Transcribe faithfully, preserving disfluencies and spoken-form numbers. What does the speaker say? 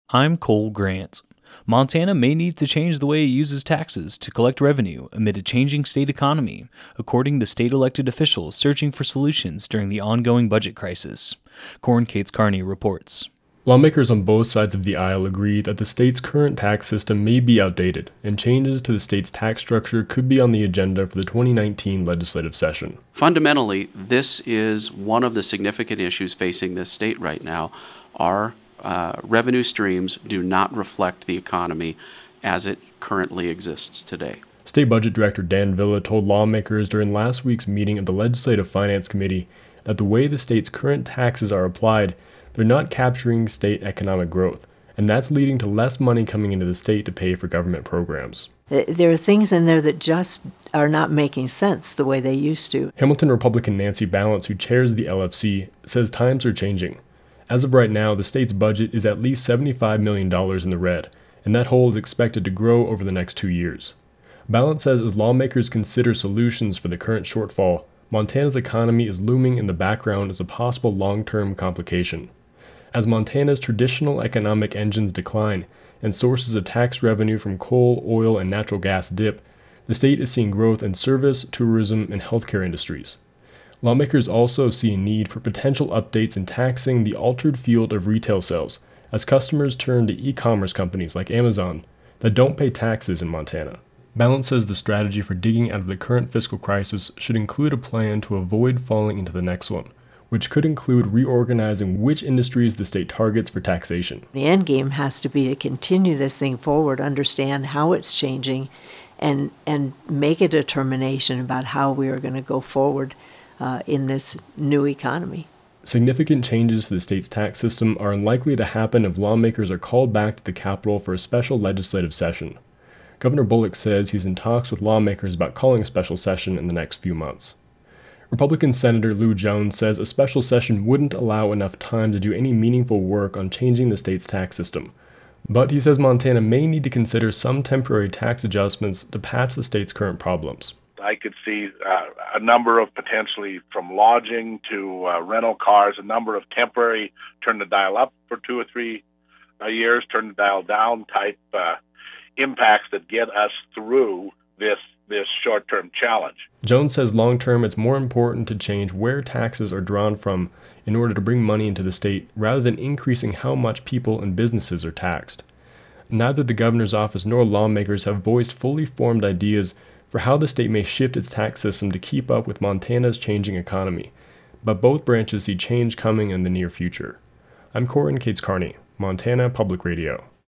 I'm Cole Grant. Montana may need to change the way it uses taxes to collect revenue amid a changing state economy, according to state elected officials searching for solutions during the ongoing budget crisis. Corin Cates Carney reports. Lawmakers on both sides of the aisle agree that the state's current tax system may be outdated, and changes to the state's tax structure could be on the agenda for the twenty nineteen legislative session. Fundamentally, this is one of the significant issues facing this state right now. Our uh, revenue streams do not reflect the economy as it currently exists today. State Budget Director Dan Villa told lawmakers during last week's meeting of the Legislative Finance Committee that the way the state's current taxes are applied, they're not capturing state economic growth, and that's leading to less money coming into the state to pay for government programs. There are things in there that just are not making sense the way they used to. Hamilton Republican Nancy Balance, who chairs the L F C, says times are changing. As of right now, the state's budget is at least seventy-five million dollars in the red, and that hole is expected to grow over the next two years. Balance says as lawmakers consider solutions for the current shortfall, Montana's economy is looming in the background as a possible long-term complication. As Montana's traditional economic engines decline and sources of tax revenue from coal, oil, and natural gas dip, the state is seeing growth in service, tourism, and healthcare industries. Lawmakers also see a need for potential updates in taxing the altered field of retail sales as customers turn to e-commerce companies like Amazon that don't pay taxes in Montana. Balance says the strategy for digging out of the current fiscal crisis should include a plan to avoid falling into the next one, which could include reorganizing which industries the state targets for taxation. The end game has to be to continue this thing forward, understand how it's changing, and and make a determination about how we are going to go forward uh, in this new economy. Significant changes to the state's tax system are unlikely to happen if lawmakers are called back to the Capitol for a special legislative session. Governor Bullock says he's in talks with lawmakers about calling a special session in the next few months. Republican Senator Lou Jones says a special session wouldn't allow enough time to do any meaningful work on changing the state's tax system. But he says Montana may need to consider some temporary tax adjustments to patch the state's current problems. I could see uh, a number of potentially from lodging to uh, rental cars, a number of temporary turn the dial up for two or three uh, years, turn the dial down type uh, impacts that get us through this this short-term challenge. Jones says long-term it's more important to change where taxes are drawn from in order to bring money into the state rather than increasing how much people and businesses are taxed. Neither the governor's office nor lawmakers have voiced fully formed ideas for how the state may shift its tax system to keep up with Montana's changing economy, but both branches see change coming in the near future. I'm Corin Cates Carney, Montana Public Radio.